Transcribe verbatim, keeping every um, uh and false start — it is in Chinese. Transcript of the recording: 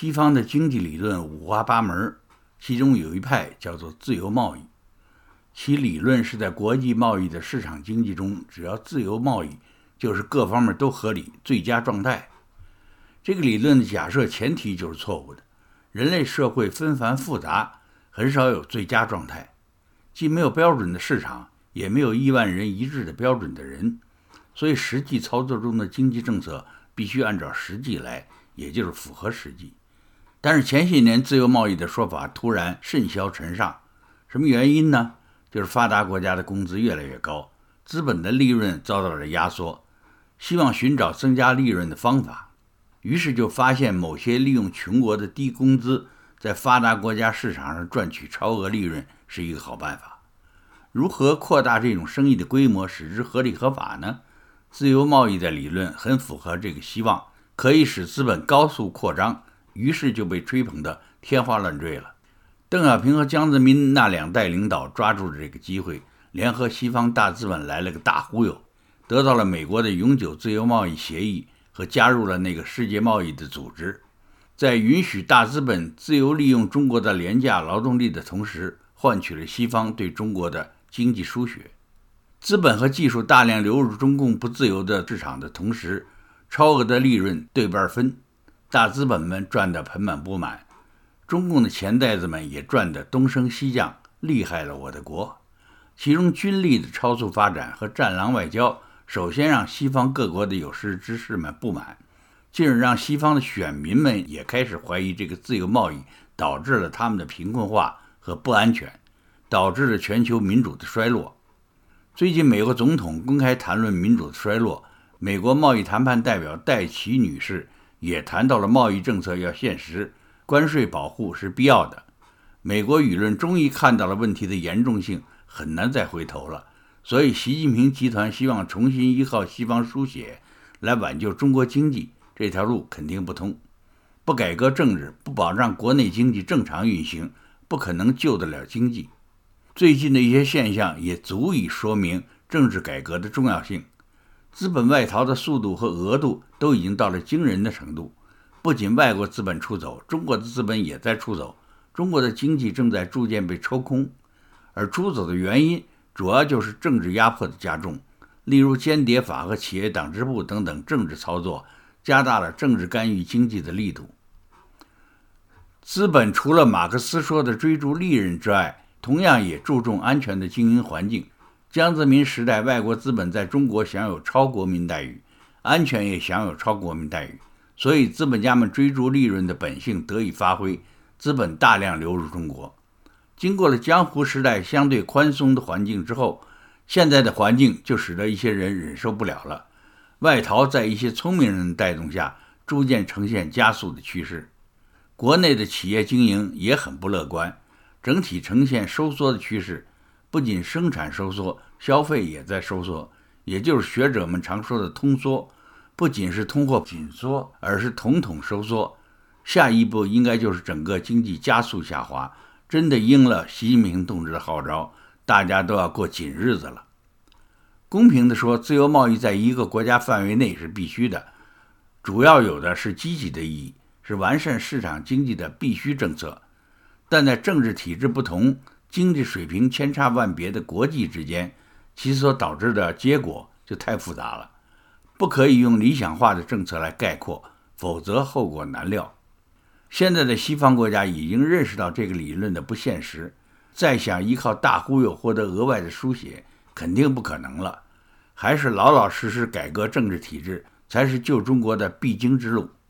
西方的经济理论五花八门，其中有一派叫做自由贸易，其理论是在国际贸易的市场经济中，只要自由贸易，就是各方面都合理，最佳状态。这个理论的假设前提就是错误的，人类社会纷繁复杂，很少有最佳状态，既没有标准的市场，也没有亿万人一致的标准的人，所以实际操作中的经济政策必须按照实际来，也就是符合实际。但是前些年自由贸易的说法突然甚嚣尘上，什么原因呢？就是发达国家的工资越来越高，资本的利润遭到了压缩，希望寻找增加利润的方法，于是就发现某些利用穷国的低工资在发达国家市场上赚取超额利润是一个好办法。如何扩大这种生意的规模，使之合理合法呢？自由贸易的理论很符合这个希望，可以使资本高速扩张，于是就被吹捧得天花乱坠了。邓小平和江泽民那两代领导抓住了这个机会，联合西方大资本来了个大忽悠，得到了美国的永久自由贸易协议和加入了那个世界贸易的组织。在允许大资本自由利用中国的廉价劳动力的同时，换取了西方对中国的经济输血。资本和技术大量流入中共不自由的市场的同时，超额的利润对半分，大资本们赚得盆满钵满，中共的钱袋子们也赚得东升西降，厉害了我的国。其中军力的超速发展和战狼外交，首先让西方各国的有识之士们不满，进而让西方的选民们也开始怀疑这个自由贸易导致了他们的贫困化和不安全，导致了全球民主的衰落。最近美国总统公开谈论民主的衰落，美国贸易谈判代表戴琪女士也谈到了贸易政策要现实，关税保护是必要的。美国舆论终于看到了问题的严重性，很难再回头了。所以习近平集团希望重新依靠西方输血来挽救中国经济，这条路肯定不通。不改革政治，不保障国内经济正常运行，不可能救得了经济。最近的一些现象也足以说明政治改革的重要性。资本外逃的速度和额度都已经到了惊人的程度，不仅外国资本出走，中国的资本也在出走，中国的经济正在逐渐被抽空，而出走的原因主要就是政治压迫的加重，例如间谍法和企业党支部等等政治操作，加大了政治干预经济的力度。资本除了马克思说的追逐利润之外，同样也注重安全的经营环境。江泽民时代，外国资本在中国享有超国民待遇，安全也享有超国民待遇，所以资本家们追逐利润的本性得以发挥，资本大量流入中国。经过了江湖时代相对宽松的环境之后，现在的环境就使得一些人忍受不了了，外逃在一些聪明人的带动下，逐渐呈现加速的趋势。国内的企业经营也很不乐观，整体呈现收缩的趋势，不仅生产收缩，消费也在收缩，也就是学者们常说的通缩，不仅是通货紧缩，而是统统收缩。下一步应该就是整个经济加速下滑，真的应了习近平同志的号召，大家都要过紧日子了。公平地说，自由贸易在一个国家范围内是必须的，主要有的是积极的意义，是完善市场经济的必须政策。但在政治体制不同、经济水平千差万别的国际之间，其所导致的结果就太复杂了，不可以用理想化的政策来概括，否则后果难料。现在的西方国家已经认识到这个理论的不现实，再想依靠大忽悠获得额外的输血，肯定不可能了，还是老老实实改革政治体制才是救中国的必经之路。